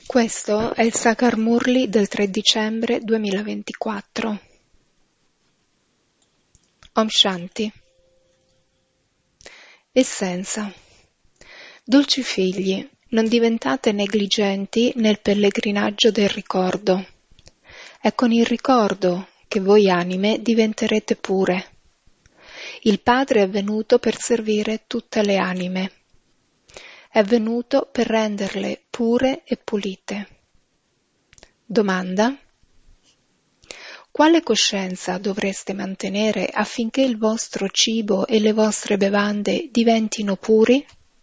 Questo è il Sakar Murli del 3 dicembre 2024. Om Shanti. Essenza. Dolci figli, non diventate negligenti nel pellegrinaggio del ricordo. È con il ricordo che voi anime diventerete pure. Il Padre è venuto per servire tutte le anime. È venuto per renderle pure e pulite. Domanda: quale coscienza dovreste mantenere affinché il vostro cibo e le vostre bevande diventino puri?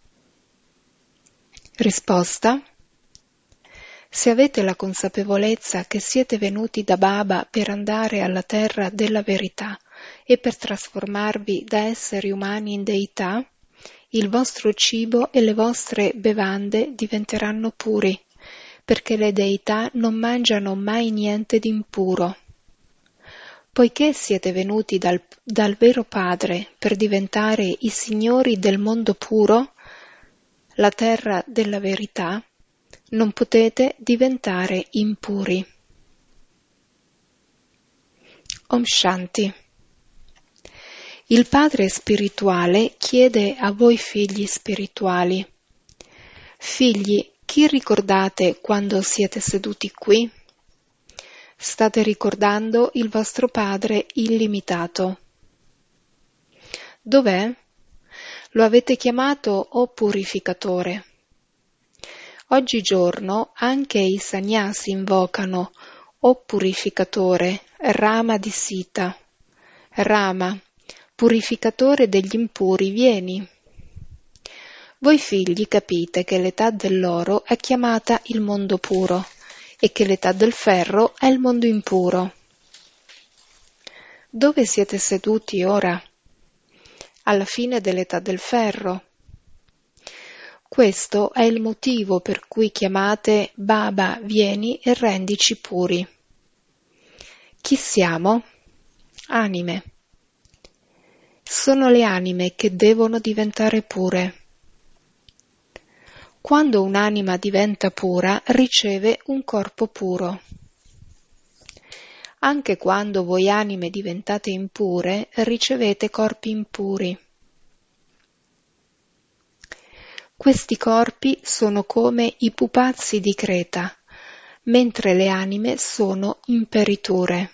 Risposta: se avete la consapevolezza che siete venuti da Baba per andare alla terra della verità e per trasformarvi da esseri umani in deità, il vostro cibo e le vostre bevande diventeranno puri, perché le deità non mangiano mai niente di impuro. Poiché siete venuti dal vero Padre per diventare i signori del mondo puro, la terra della verità, non potete diventare impuri. Om Shanti. Il Padre spirituale chiede a voi figli spirituali: figli, chi ricordate quando siete seduti qui? State ricordando il vostro Padre illimitato. Dov'è? Lo avete chiamato o purificatore. Oggigiorno anche i sannyasi invocano o purificatore, Rama di Sita. Rama, purificatore degli impuri, vieni. Voi figli capite che l'età dell'oro è chiamata il mondo puro e che l'età del ferro è il mondo impuro. Dove siete seduti ora? Alla fine dell'età del ferro. Questo è il motivo per cui chiamate Baba, vieni e rendici puri. Chi siamo? Anime. Sono le anime che devono diventare pure. Quando un'anima diventa pura, riceve un corpo puro. Anche quando voi anime diventate impure, ricevete corpi impuri. Questi corpi sono come i pupazzi di Creta, mentre le anime sono imperiture.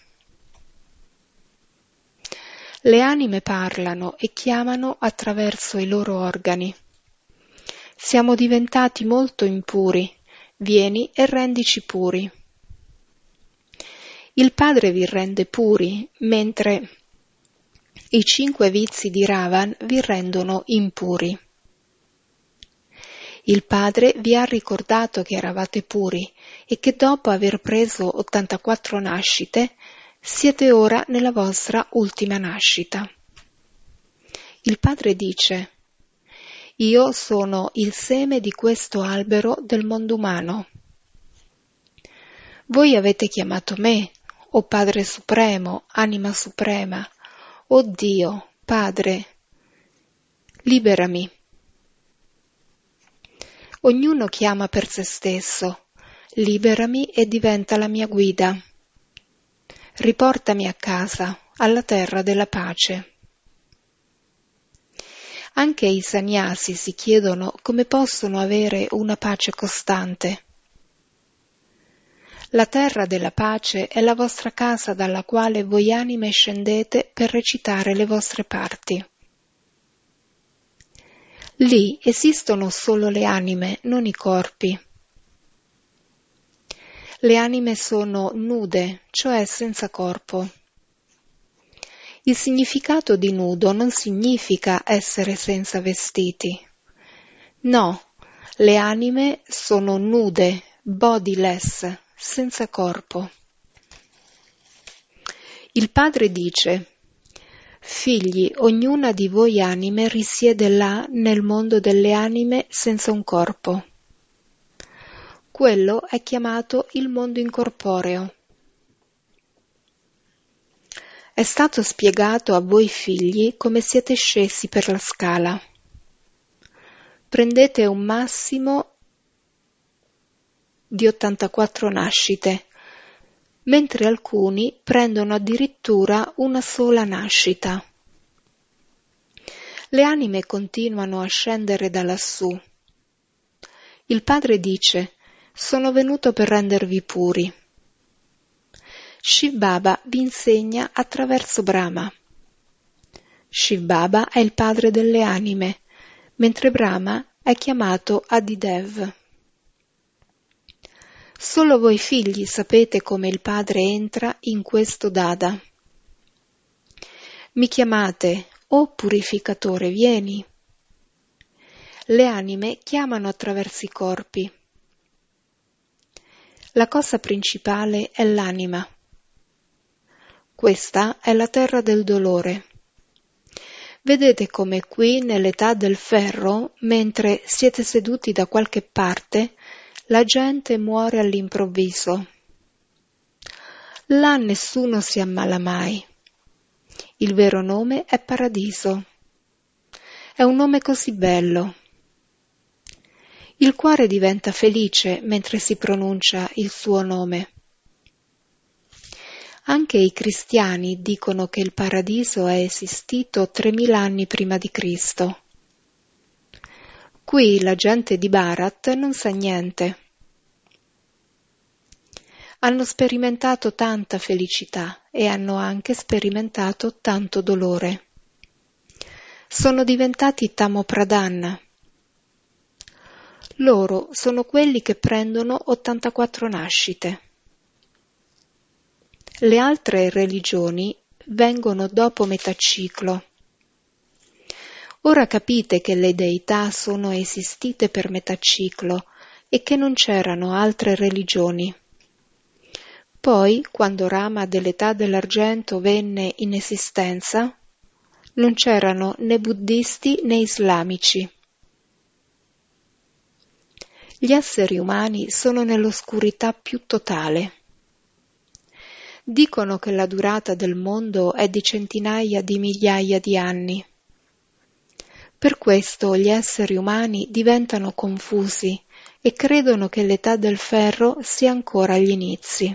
Le anime parlano e chiamano attraverso i loro organi. Siamo diventati molto impuri, vieni e rendici puri. Il Padre vi rende puri, mentre i 5 vizi di Ravan vi rendono impuri. Il Padre vi ha ricordato che eravate puri e che dopo aver preso 84 nascite, siete ora nella vostra ultima nascita. Il Padre dice: io sono il seme di questo albero del mondo umano. Voi avete chiamato me, o Padre Supremo, Anima Suprema, o Dio, Padre, liberami. Ognuno chiama per se stesso, liberami e diventa la mia guida. Riportami a casa, alla terra della pace. Anche i sannyasi si chiedono come possono avere una pace costante. La terra della pace è la vostra casa dalla quale voi anime scendete per recitare le vostre parti. Lì esistono solo le anime, non i corpi. Le anime sono nude, cioè senza corpo. Il significato di nudo non significa essere senza vestiti. No, le anime sono nude, bodiless, senza corpo. Il Padre dice: figli, ognuna di voi anime risiede là nel mondo delle anime senza un corpo. Quello è chiamato il mondo incorporeo. È stato spiegato a voi figli come siete scesi per la scala. Prendete un massimo di 84 nascite, mentre alcuni prendono addirittura una sola nascita. Le anime continuano a scendere da lassù. Il Padre dice: «Sono venuto per rendervi puri». Shiv Baba vi insegna attraverso Brahma. Shiv Baba è il padre delle anime, mentre Brahma è chiamato Adidev. Solo voi figli sapete come il padre entra in questo dada. Mi chiamate: «O purificatore, vieni». Le anime chiamano attraverso i corpi. La cosa principale è l'anima. Questa è la terra del dolore. Vedete come qui, nell'età del ferro, mentre siete seduti da qualche parte, la gente muore all'improvviso. Là nessuno si ammala mai. Il vero nome è Paradiso. È un nome così bello. Il cuore diventa felice mentre si pronuncia il suo nome. Anche i cristiani dicono che il paradiso è esistito 3000 anni prima di Cristo. Qui la gente di Bharat non sa niente. Hanno sperimentato tanta felicità e hanno anche sperimentato tanto dolore. Sono diventati Tamopradhan. Loro sono quelli che prendono 84 nascite. Le altre religioni vengono dopo metà ciclo. Ora capite che le deità sono esistite per metà ciclo e che non c'erano altre religioni. Poi, quando Rama dell'età dell'argento venne in esistenza, non c'erano né buddisti né islamici. Gli esseri umani sono nell'oscurità più totale. Dicono che la durata del mondo è di centinaia di migliaia di anni. Per questo gli esseri umani diventano confusi e credono che l'età del ferro sia ancora agli inizi.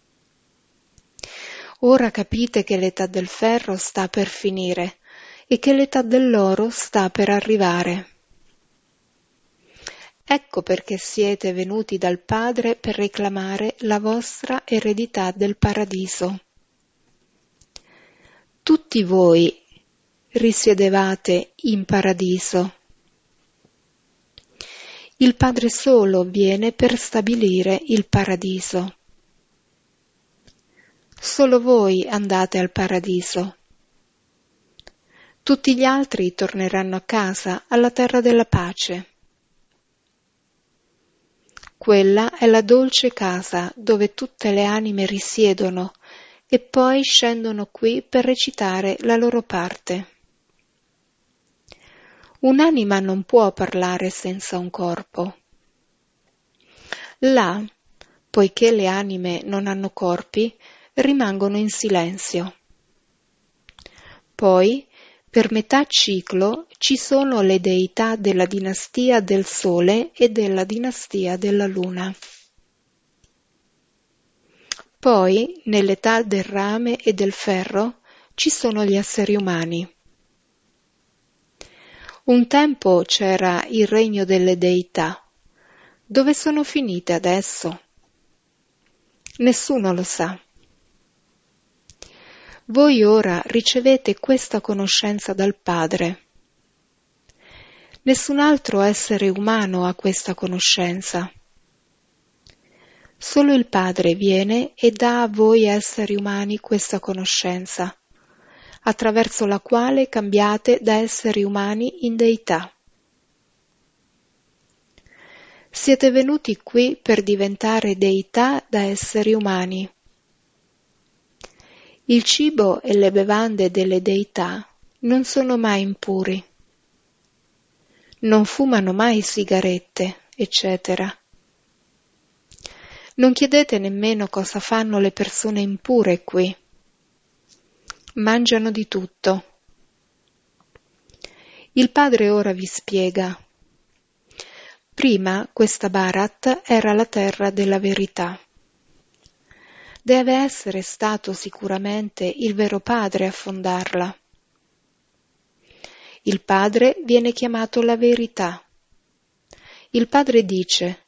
Ora capite che l'età del ferro sta per finire e che l'età dell'oro sta per arrivare. Ecco perché siete venuti dal Padre per reclamare la vostra eredità del paradiso. Tutti voi risiedevate in paradiso. Il Padre solo viene per stabilire il paradiso. Solo voi andate al paradiso. Tutti gli altri torneranno a casa, alla terra della pace. Quella è la dolce casa dove tutte le anime risiedono e poi scendono qui per recitare la loro parte. Un'anima non può parlare senza un corpo. Là, poiché le anime non hanno corpi, rimangono in silenzio. Poi, per metà ciclo, ci sono le deità della dinastia del Sole e della dinastia della Luna. Poi, nell'età del rame e del ferro, ci sono gli esseri umani. Un tempo c'era il regno delle deità. Dove sono finite adesso? Nessuno lo sa. Voi ora ricevete questa conoscenza dal Padre. Nessun altro essere umano ha questa conoscenza. Solo il Padre viene e dà a voi esseri umani questa conoscenza, attraverso la quale cambiate da esseri umani in deità. Siete venuti qui per diventare deità da esseri umani. Il cibo e le bevande delle deità non sono mai impuri. Non fumano mai sigarette, eccetera. Non chiedete nemmeno cosa fanno le persone impure qui. Mangiano di tutto. Il Padre ora vi spiega. Prima questa Bharat era la terra della verità. Deve essere stato sicuramente il vero padre a fondarla. Il padre viene chiamato la verità. Il padre dice: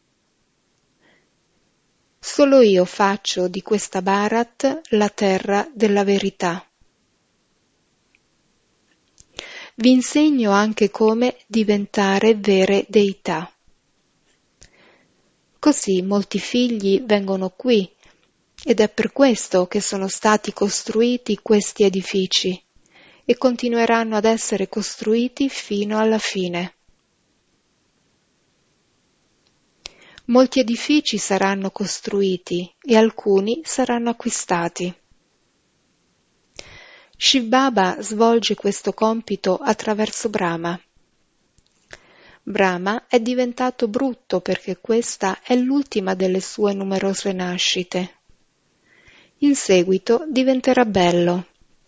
solo io faccio di questa Bharat la terra della verità. Vi insegno anche come diventare vere deità. Così molti figli vengono qui, ed è per questo che sono stati costruiti questi edifici e continueranno ad essere costruiti fino alla fine. Molti edifici saranno costruiti e alcuni saranno acquistati. Shiv Baba svolge questo compito attraverso Brahma. Brahma è diventato brutto perché questa è l'ultima delle sue numerose nascite. In seguito diventerà bello.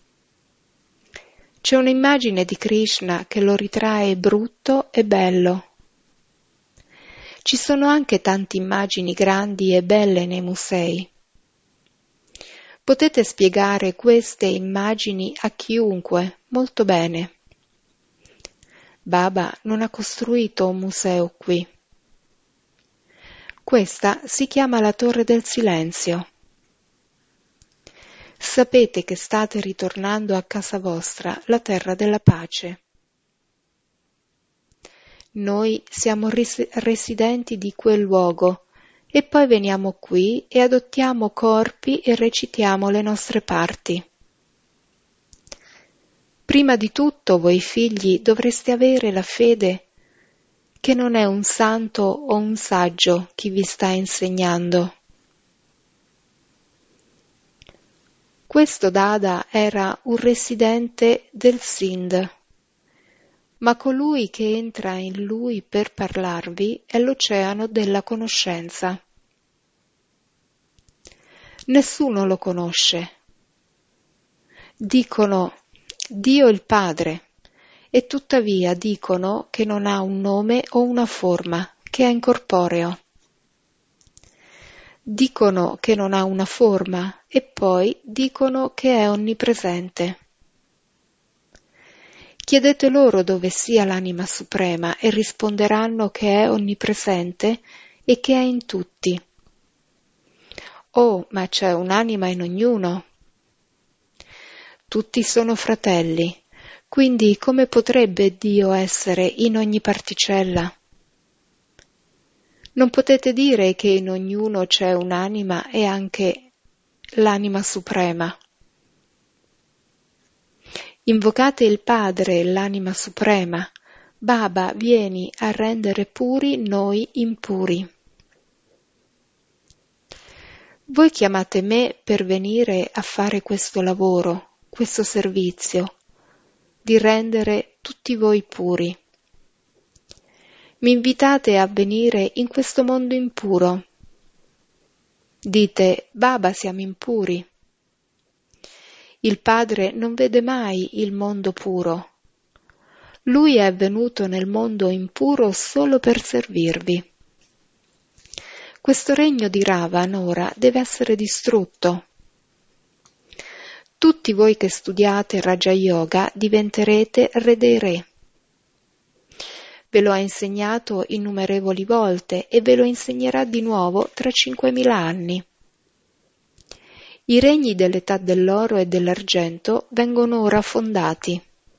C'è un'immagine di Krishna che lo ritrae brutto e bello. Ci sono anche tante immagini grandi e belle nei musei. Potete spiegare queste immagini a chiunque molto bene. Baba non ha costruito un museo qui. Questa si chiama la Torre del Silenzio. Sapete che state ritornando a casa vostra, la terra della pace. Noi siamo residenti di quel luogo e poi veniamo qui e adottiamo corpi e recitiamo le nostre parti. Prima di tutto, voi figli, dovreste avere la fede che non è un santo o un saggio chi vi sta insegnando. Questo Dada era un residente del Sindh, ma colui che entra in lui per parlarvi è l'oceano della conoscenza. Nessuno lo conosce. Dicono Dio il Padre e tuttavia dicono che non ha un nome o una forma, che è incorporeo. Dicono che non ha una forma e poi dicono che è onnipresente. Chiedete loro dove sia l'anima suprema e risponderanno che è onnipresente e che è in tutti. Oh, ma c'è un'anima in ognuno. Tutti sono fratelli, quindi come potrebbe Dio essere in ogni particella? Non potete dire che in ognuno c'è un'anima e anche l'anima suprema. Invocate il Padre e l'anima suprema. Baba, vieni a rendere puri noi impuri. Voi chiamate me per venire a fare questo lavoro, questo servizio, di rendere tutti voi puri. Mi invitate a venire in questo mondo impuro. Dite, Baba, siamo impuri. Il Padre non vede mai il mondo puro. Lui è venuto nel mondo impuro solo per servirvi. Questo regno di Ravan ora deve essere distrutto. Tutti voi che studiate Raja Yoga diventerete re dei re. Ve lo ha insegnato innumerevoli volte e ve lo insegnerà di nuovo tra 5.000 anni. I regni dell'età dell'oro e dell'argento vengono ora fondati.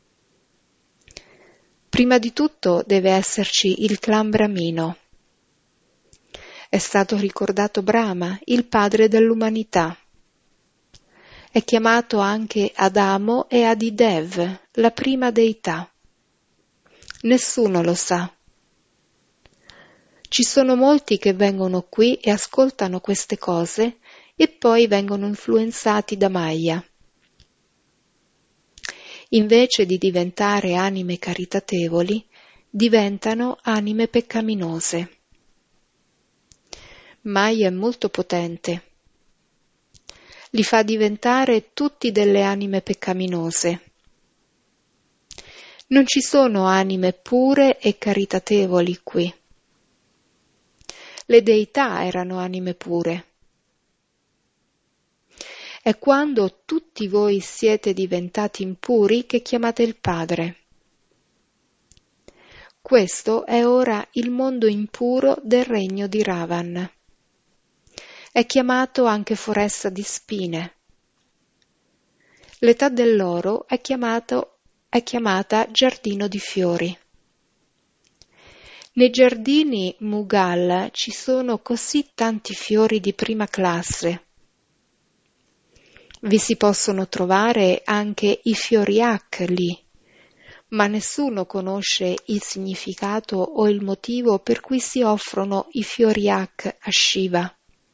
Prima di tutto deve esserci il clan Brahmino. È stato ricordato Brahma, il padre dell'umanità. È chiamato anche Adamo e Adidev, la prima deità. Nessuno lo sa. Ci sono molti che vengono qui e ascoltano queste cose e poi vengono influenzati da Maya. Invece di diventare anime caritatevoli, diventano anime peccaminose. Maya è molto potente. Li fa diventare tutti delle anime peccaminose. Non ci sono anime pure e caritatevoli qui. Le deità erano anime pure. È quando tutti voi siete diventati impuri che chiamate il Padre. Questo è ora il mondo impuro del regno di Ravan. È chiamato anche foresta di spine. L'età dell'oro è chiamata giardino di fiori. Nei giardini Mughal ci sono così tanti fiori di prima classe. Vi si possono trovare anche i fiori Hak lì, ma nessuno conosce il significato o il motivo per cui si offrono i fiori Hak a Shiva.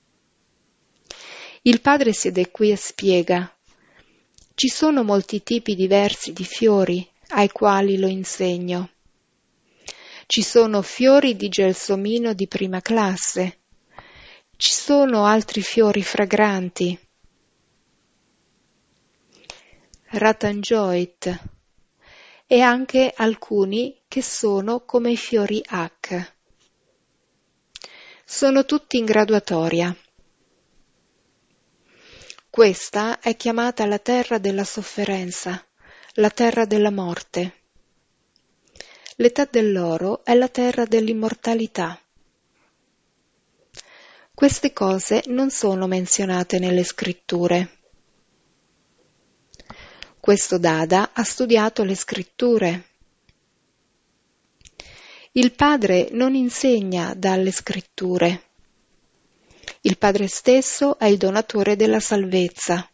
Il padre siede qui e spiega. Ci sono molti tipi diversi di fiori ai quali lo insegno. Ci sono fiori di gelsomino di prima classe. Ci sono altri fiori fragranti. Ratanjoit e anche alcuni che sono come i fiori Hak. Sono tutti in graduatoria. Questa è chiamata la terra della sofferenza, la terra della morte. L'età dell'oro è la terra dell'immortalità. Queste cose non sono menzionate nelle scritture. Questo Dada ha studiato le scritture. Il padre non insegna dalle scritture. Il padre stesso è il donatore della salvezza.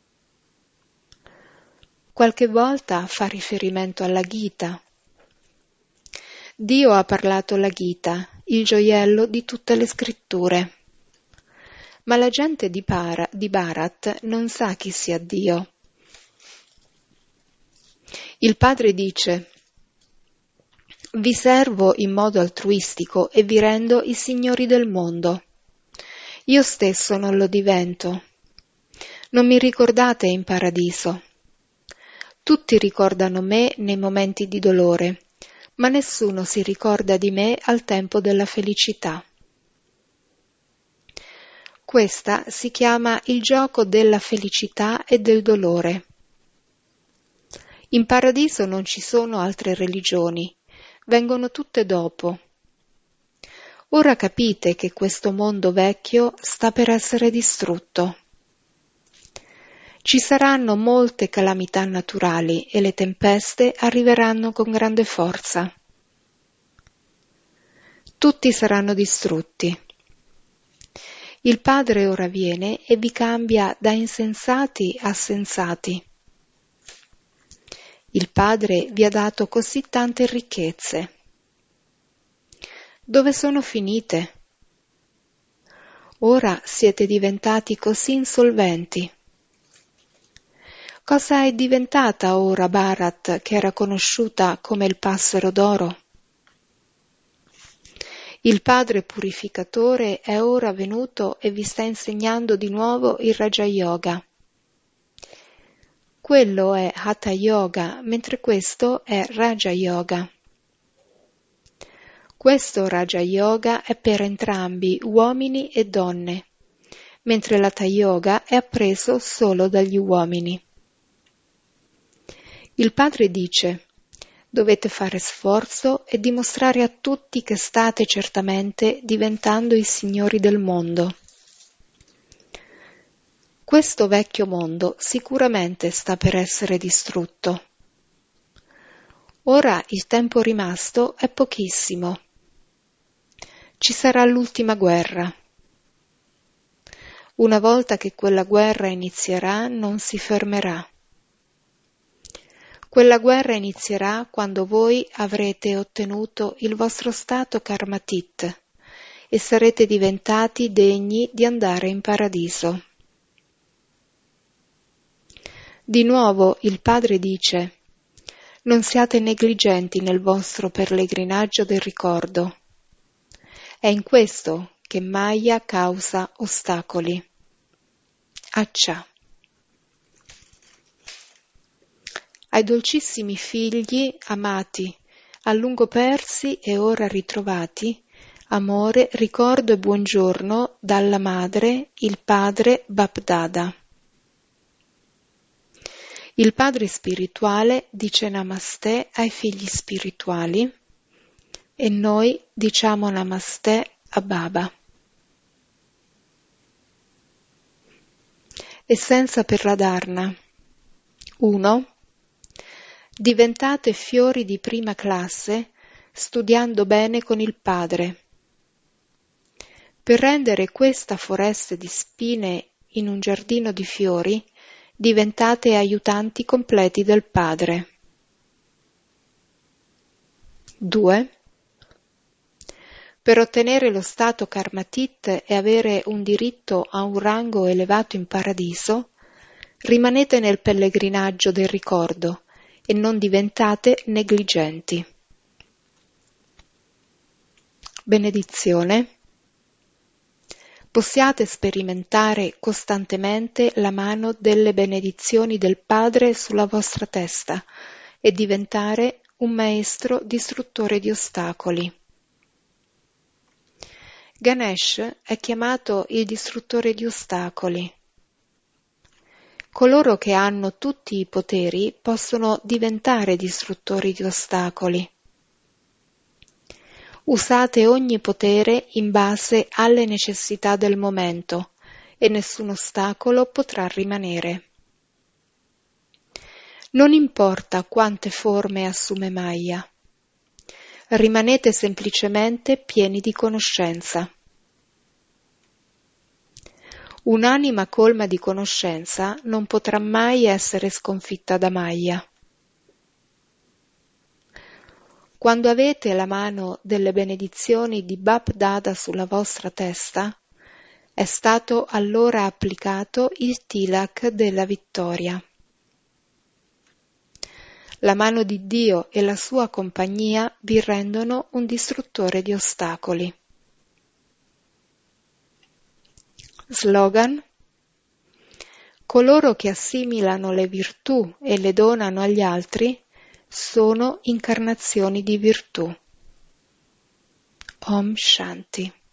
Qualche volta fa riferimento alla Gita. Dio ha parlato alla Gita, il gioiello di tutte le scritture. Ma la gente di Bharat non sa chi sia Dio. Il padre dice: vi servo in modo altruistico e vi rendo i signori del mondo. Io stesso non lo divento. Non mi ricordate in paradiso. Tutti ricordano me nei momenti di dolore, ma nessuno si ricorda di me al tempo della felicità. Questa si chiama il gioco della felicità e del dolore. In paradiso non ci sono altre religioni, vengono tutte dopo. Ora capite che questo mondo vecchio sta per essere distrutto. Ci saranno molte calamità naturali e le tempeste arriveranno con grande forza. Tutti saranno distrutti. Il Padre ora viene e vi cambia da insensati a sensati. Il Padre vi ha dato così tante ricchezze. Dove sono finite? Ora siete diventati così insolventi. Cosa è diventata ora Bharat, che era conosciuta come il passero d'oro? Il Padre purificatore è ora venuto e vi sta insegnando di nuovo il Raja Yoga. Quello è Hatha Yoga, mentre questo è Raja Yoga. Questo Raja Yoga è per entrambi, uomini e donne, mentre l'Hatha Yoga è appreso solo dagli uomini. Il Padre dice: dovete fare sforzo e dimostrare a tutti che state certamente diventando i signori del mondo. Questo vecchio mondo sicuramente sta per essere distrutto. Ora il tempo rimasto è pochissimo. Ci sarà l'ultima guerra. Una volta che quella guerra inizierà, non si fermerà. Quella guerra inizierà quando voi avrete ottenuto il vostro stato karmatit e sarete diventati degni di andare in paradiso. Di nuovo il Padre dice: non siate negligenti nel vostro pellegrinaggio del ricordo. È in questo che Maya causa ostacoli. Accia. Ai dolcissimi figli amati, a lungo persi e ora ritrovati, Amore, ricordo e buongiorno dalla madre, il padre Bapdada. Il padre spirituale dice Namaste ai figli spirituali e noi diciamo Namaste a Baba. Essenza per la Dharna. 1. Diventate fiori di prima classe studiando bene con il padre. Per rendere questa foresta di spine in un giardino di fiori, diventate aiutanti completi del padre. 2. Per ottenere lo stato Karmatit e avere un diritto a un rango elevato in paradiso, rimanete nel pellegrinaggio del ricordo e non diventate negligenti. Benedizione. Possiate sperimentare costantemente la mano delle benedizioni del Padre sulla vostra testa e diventare un maestro distruttore di ostacoli. Ganesh è chiamato il distruttore di ostacoli. Coloro che hanno tutti i poteri possono diventare distruttori di ostacoli. Usate ogni potere in base alle necessità del momento e nessun ostacolo potrà rimanere. Non importa quante forme assume Maya. Rimanete semplicemente pieni di conoscenza. Un'anima colma di conoscenza non potrà mai essere sconfitta da Maya. Quando avete la mano delle benedizioni di Bapdada sulla vostra testa, è stato allora applicato il tilak della vittoria. La mano di Dio e la sua compagnia vi rendono un distruttore di ostacoli. Slogan: coloro che assimilano le virtù e le donano agli altri sono incarnazioni di virtù. Om Shanti.